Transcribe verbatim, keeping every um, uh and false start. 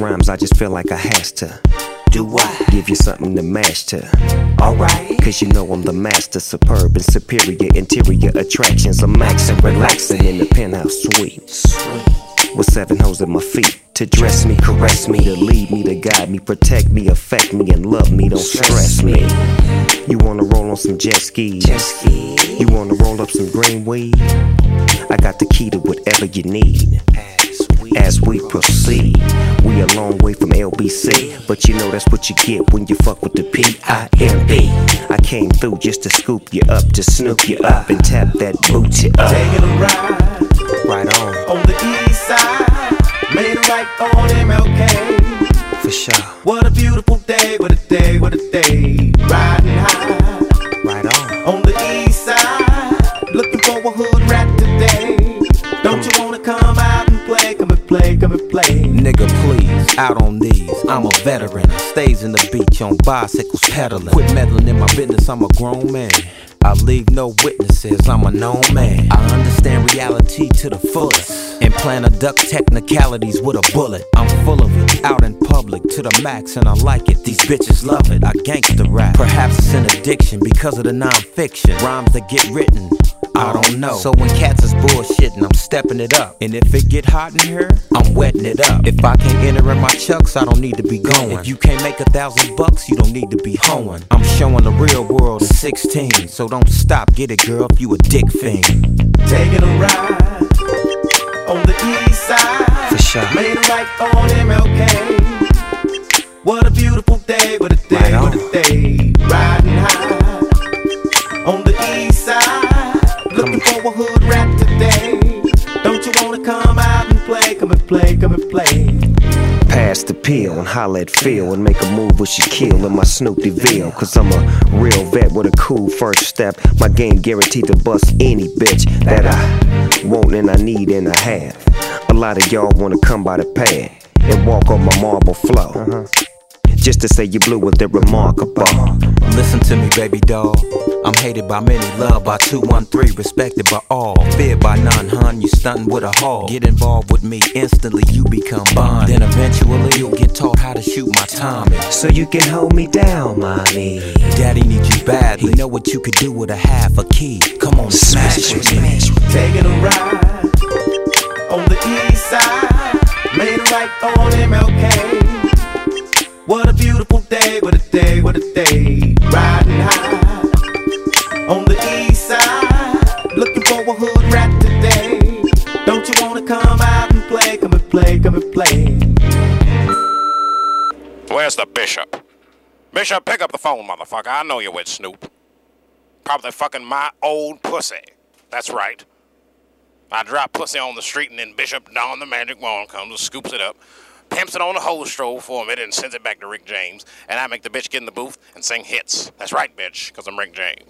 rhymes, I just feel like I has to. Do what? Give you something to mash to. Alright. Cause you know I'm the master, superb and superior interior attractions. I'm maxing, relaxing in the penthouse suite. Sweet. With seven hoes at my feet. To dress me, caress me, to lead me, to guide me, protect me, affect me, and love me, don't stress me. You wanna roll on some jet skis? Jet ski. You wanna roll up some green weed? I got the key to whatever you need. As we proceed, we a long way from L B C, but you know that's what you get when you fuck with the P I M P. I came through just to scoop you up, to snoop you up and tap that booty up. Taking a ride, right on, on the east side, made a right on M L K. For sure. What a beautiful day, what a day, what a day. Riding high, right on, on the east side, looking for a hood rat today. Don't you wanna come out and play, come and play, come and play? Nigga, please, out on these. I'm a veteran. I stays in the beach on bicycles pedaling. Quit meddling in my business, I'm a grown man. I leave no witnesses, I'm a known man. I understand reality to the fullest and plan to duck technicalities with a bullet. I'm full of it, out in public to the max, and I like it. These bitches love it, I gangsta rap. Perhaps it's an addiction because of the non-fiction rhymes that get written. I don't know. So when cats is bullshitting, I'm stepping it up. And if it get hot in here, I'm wetting it up. If I can't enter in my chucks, I don't need to be going. If you can't make a thousand bucks, you don't need to be hoeing. I'm showing the real world in sixteen, so don't stop, get it girl if you a dick fiend. Taking a ride, on the east side, for sure. Made a right on M L K. What a beautiful day, what a day, right what a day. Riding high, on the east side, looking for a hood rat today. Don't you wanna come out and play, come and play, come and play? Pass the pill and holla at Phil and make a move with Shaquille in my Snoop DeVille. Cause I'm a real vet with a cool first step. My game guaranteed to bust any bitch that I want and I need and I have. A lot of y'all wanna come by the pad and walk on my marble flow. Uh-huh. Just to say you blue with the remarkable. Listen to me, baby doll. I'm hated by many, loved by two one three, respected by all, feared by none, hun. You stuntin' with a haul. Get involved with me, instantly you become bond. Then eventually you'll get taught how to shoot my timing, so you can hold me down, mommy. Daddy needs you badly. He know what you could do with a half a key. Come on, smash, smash with me. Taking a ride, on the east side, made a right on M L K. What a beautiful day, what a day, what a day. Riding high, on the east side, looking for a hood rat today. Don't you wanna come out and play, come and play, come and play? Where's the bishop? Bishop, pick up the phone, motherfucker. I know you're with Snoop. Probably fucking my old pussy. That's right. I drop pussy on the street and then Bishop Don the Magic Wand comes and scoops it up, pimps it on the hose stroll for a minute and sends it back to Rick James, and I make the bitch get in the booth and sing hits. That's right, bitch, because I'm Rick James.